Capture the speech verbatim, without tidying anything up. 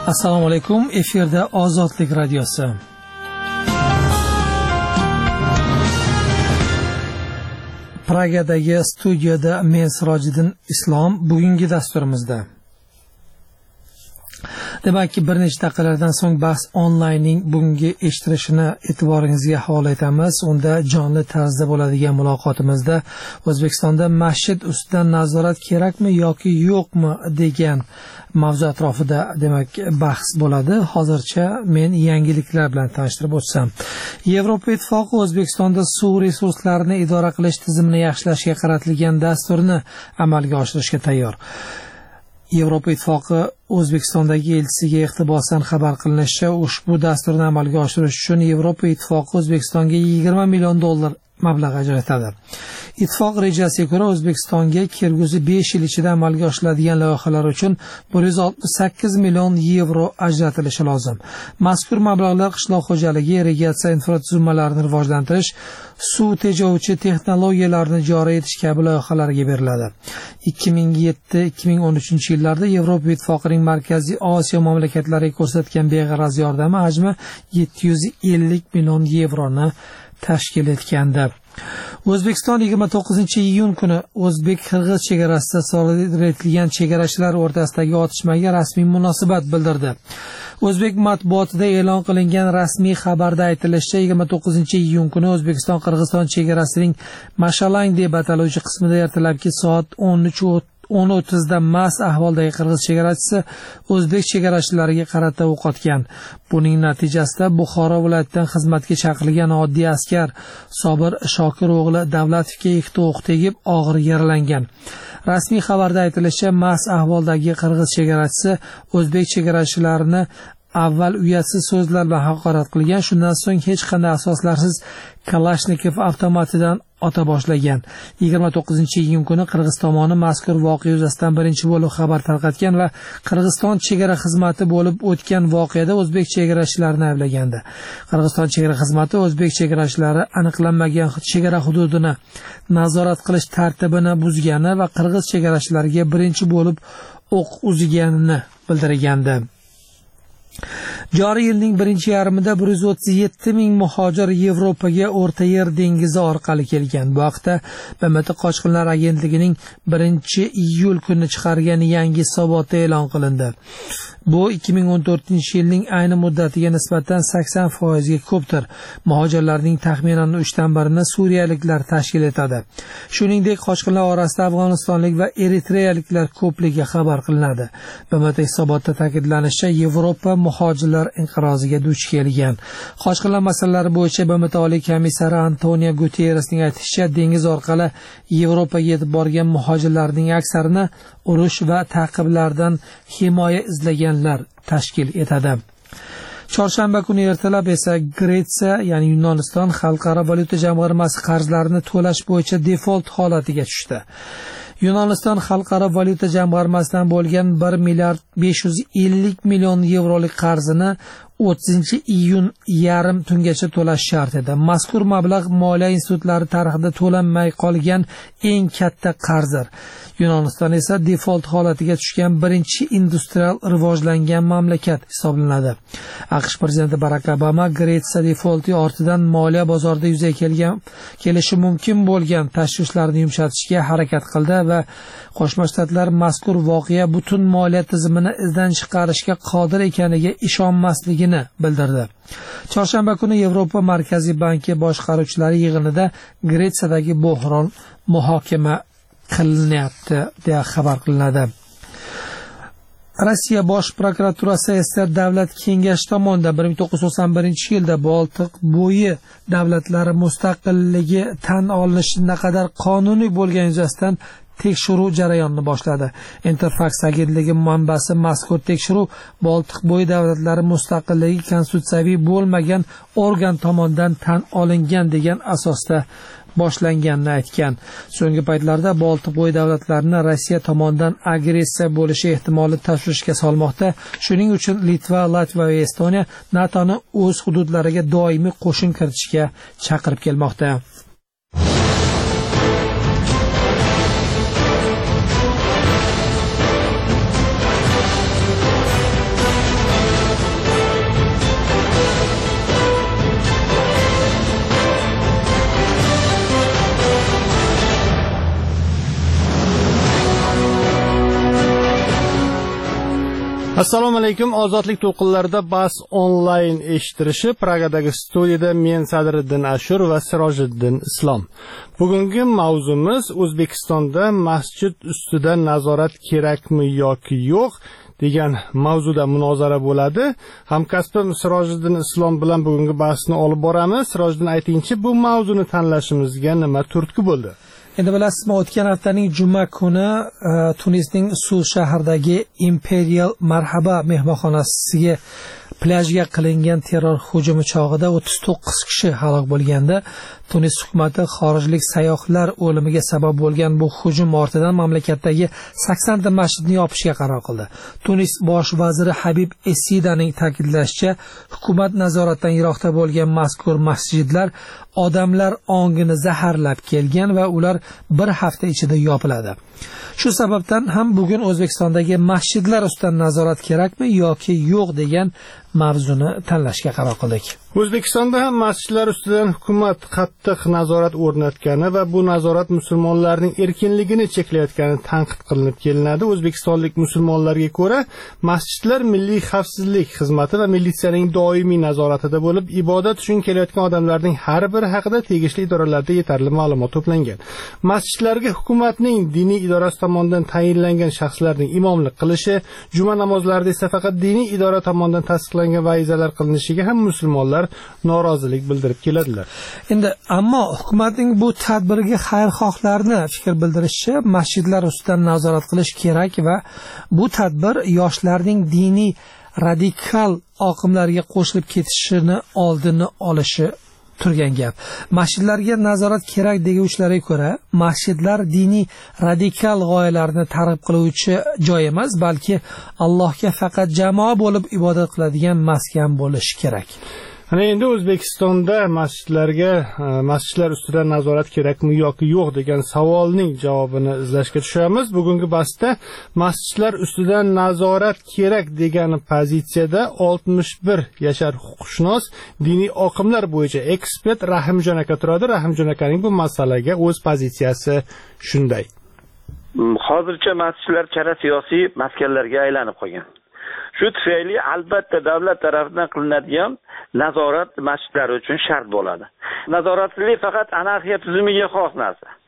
Assalomu alaykum. Efirda Ozodlik radiosi. Pragadagi studiyada men Sirojiddin Islom. Bugungi dasturimizda demak, bir necha daqiqalardan so'ng bahs onlaynning bugungi eshitilishini e'tiboringizga havola etamiz. Unda jonli tarzda bo'ladigan muloqotimizda O'zbekistonda masjid ustidan nazorat kerakmi yoki yo'qmi degan mavzu atrofida demak bahs bo'ladi. Hozircha men yangiliklar bilan tanishtirib o'tsam. Yevropa Ittifoqi O'zbekistonda suv resurslarini idora qilish tizimini yaxshilashga qaratilgan dasturni amalga oshirishga tayyor. Yevropa Ittifoqi O'zbekistondagi elchisiga iqtibosan xabar qilinishicha, ushbu dasturni amalga oshirish uchun Yevropa Ittifoqi O'zbekistonga yigirma million dollar mablag' ajratadi. Ittifoq rejasiga ko'ra O'zbekistonga kelgusi besh yil ichida amalga oshiriladigan loyihalar uchun bir yuz oltmish sakkiz million yevro ajratilishi lozim. Mazkur mablag'lar qishloq xo'jaligi, irrigatsiya infratuzilmalarini rivojlantirish, suv tejovchi texnologiyalarni joriy etish kabi loyihalarga beriladi. ikki ming yetti ikki ming o'n uchinchi yillarda Yevropa Ittifoqining Markaziy Osiyo mamlakatlariga ko'rsatgan beg'araz yordami hajmi yetti yuz ellik million yevroni tashkil etgandi. O'zbekiston yigirma to'qqizinchi iyun kuni o'zbek-qirg'iz chegarasida sodir etilgan chegarachilar o'rtasidagi otishmaga rasmiy munosabat bildirdi. O'zbek matbuotida e'lon qilingan rasmiy xabarda aytilishicha, yigirma to'qqizinchi iyun kuni O'zbekiston-Qirg'iziston chegarasining Mashalang deb ataluvchi qismida ertalabki soat o'n o'ttiz da mast ahvoldagi qirg'iz chegarachisi o'zbek chegarachilariga qarata o'q otgan. Buning natijasida Buxoro viloyatidan xizmatga chaqirilgan oddiy askar Sobir Shokir o'g'li Davlatovga ikkita o'q tegib og'ir yaralangan. Rasmiy xabarda aytilishicha, mast ahvoldagi qirg'iz chegarachisi o'zbek chegarachilarini avval uyatsiz so'zlar bilan haqorat qilgan, shundan so'ng hech qanday asoslarsiz Kalashnikov avtomatidan ota boshlagan. yigirma to'qqizinchi iyun kuni Qirg'iz tomoni mazkur voqea yuzasidan birinchi bo'lib xabar tarqatgan va Qirg'iziston chegara xizmati bo'lib o'tgan voqeada o'zbek chegarachilarini ayblagandi. Qirg'iziston chegara xizmati o'zbek chegarachilari aniqlanmagan chegara hududini nazorat qilish tartibini buzgani va qirg'iz chegarachilariga birinchi bo'lib o'q uzganini bildirgandi. Joriy yilning birinchi yarmida bir yuz o'ttiz yetti ming muhojir Yevropaga O'rta Yer dengizi orqali kelgan. Bu haqda B M T Qochqinlar agentligining birinchi iyul kuni chiqargan yangi hisobotda e'lon qilindi. Bu ikki ming o'n to'rtinchi yilning ayni muddatiga nisbatan sakson foizga ko'pdir. Muhojirlarning taxminan uchdan birini suriyaliklar tashkil etadi. Shuningdek, qochqinlar orasida afg'onistonlik va eritreyaliklar ko'pligi xabar qilinadi. B M T hisobotda ta'kidlanishicha, Yevropa muhojirlar inqiroziga duch kelgan. Qochqinlar masalalari bo'yicha B M T oliy komissari Antonio Guterresning aytishicha, dengiz orqali Yevropaga yetib borgan muhojirlarning aksarini urush va ta'qiblardan himoya izlaganlar tashkil etadi. Chorshanba kuni ertalab esa Gretsiya, ya'ni Yunoniston Xalqaro valyuta jamg'armasi qarzlarini to'lash bo'yicha default holatiga tushdi. Yunoniston Xalqaro valyuta jamg'armasidan bo'lgan bir milliard besh yuz ellik million yevrolik qarzini o'ttizinchi iyun yarim tungacha to'lash shart edi. Mazkur mablag' moliya institutlari tarixida to'lanmay qolgan eng katta qarzdir. Yunoniston esa default holatiga tushgan birinchi industrial rivojlangan mamlakat hisoblanadi. AQSh prezidenti Barack Obama Gretsiya defaulti ortidan moliya bozorida yuzaga kelgan kelishi mumkin bo'lgan tashvishlarni yumshatishga harakat qildi va Qo'shma Shtatlar mazkur voqea butun moliya tizimini izdan chiqarishga qodir ekaniga ishonmasligini bildirdi. Chorshanba kuni Yevropa Markaziy banki boshqaruvchilari yig'inida Gretsiyadagi bo'hron muhokama qilinyapti deya xabar qilinadi. Rossiya Bosh prokuraturasi esa Davlat kengashi tomonidan bir ming to'qqiz yuz to'qson birinchi yilda Boltiq bo'yi davlatlari mustaqilligi tan olinishi naqadar qonuniy bo'lgani yuzasidan tekshiruv jarayonini boshladi. Interfax agentligi manbasi mazkur tekshiruv Boltiq bo'yi davlatlari mustaqilligi konstitutsiyaviy bo'lmagan organ tomonidan tan olingan degan asosda boshlanganini aytgan. So'nggi paytlarda Boltiq bo'yi davlatlarini Rossiya tomonidan agressiya bo'lishi ehtimoli tashvishga solmoqda. Shuning uchun Litva, Latviya va Estoniya NATOni o'z hududlariga doimiy qo'shin kiritishga chaqirib kelmoqda. Assalomu alaykum. Ozodlik to'lqinlarida bas onlayn eshittirishi Pragadagi studiyada men Sadriddin Ashur va Sirojiddin Islom. Bugungi mavzumiz O'zbekistonda masjid ustida nazorat kerakmi yoki yo'q degan mavzuda munozara bo'ladi. Hamkasbim Sirojiddin Islom bilan bugungi bahsni olib boramiz. Sirojiddin, aytingchi, bu mavzuni tanlashimizga nima turtki bo'ldi? Endi bilasizmi, o'tgan haftaning juma kuni uh, Tunisning Sul shahridagi Imperial Marhaba mehmonxonasiga plyajga qilingan terror hujumi chog'ida o'ttiz to'qqiz kishi halok bo'lganda, Tunis hukumati xorijlik sayyohlar o'limiga sabab bo'lgan bu hujum ortidan mamlakatdagi sakson ta masjidni yopishga qaror qildi. Tunis bosh vaziri Habib Essidaning ta'kidlashicha, hukumat nazoratidan yiroqda bo'lgan mazkur masjidlar odamlar ongini zaharlab kelgan va ular bir hafta ichida yopiladi. Shu sababdan ham bugun O'zbekistondagi masjidlar ustidan nazorat kerakmi yoki yo'q degan mavzuni tanlashga qaror qildik. O'zbekistonda ham masjidlar ustidan hukumat qattiq nazorat o'rnatgani va bu nazorat musulmonlarning erkinligini cheklayotgani tanqid qilinib kelinadi. O'zbekistonlik musulmonlarga ko'ra, masjidlar milliy xavfsizlik xizmati va militsiyaning doimiy nazoratida bo'lib, ibodat uchun kelayotgan odamlarning har biri haqida tegishli idoralarda yetarli ma'lumot to'plangan. Masjidlarga hukumatning diniy idorasi tomonidan tayinlangan shaxslarning imomlik qilishi, juma namozlarida esa faqat diniy idora tomonidan tasdiqlangan va'izalar qilinishiga ham musulmonlar norozilik bildirib keladilar. Endi ammo hukumatning bu tadbiriga xayrixohlarni fikr bildirishicha, masjidlar ustidan nazorat qilish kerak va bu tadbir yoshlarning diniy radikal oqimlarga qo'shilib ketishini oldini olishi turgan gap. Masjidlarga nazorat kerak deguvchilarga ko'ra, masjidlar diniy radikal g'oyalarni targ'ib qiluvchi joy emas, balki Allohga faqat jamoa bo'lib ibodat qiladigan maskan bo'lishi kerak. Ana endi O'zbekistonda masjidlarga, masjidlar ustidan nazorat kerakmi yoki yo'q degan savolning javobini izlashga tushamiz. Bugungi bahsda masjidlar ustidan nazorat kerak degan pozitsiyada oltmish bir yashar huquqshunos, diniy oqimlar bo'yicha ekspert Rahimjon aka turadi. Rahimjon akaning bu masalaga o'z pozitsiyasi shunday. Hozircha masjidlar chara siyosiy maskanlarga aylanib qolgan. Shu tufayli albatta davlat tomonidan qilinadigan nazorat masjidlar uchun shart bo'ladi. Nazoratsizlik faqat anarxiya tuzumiga xos narsa.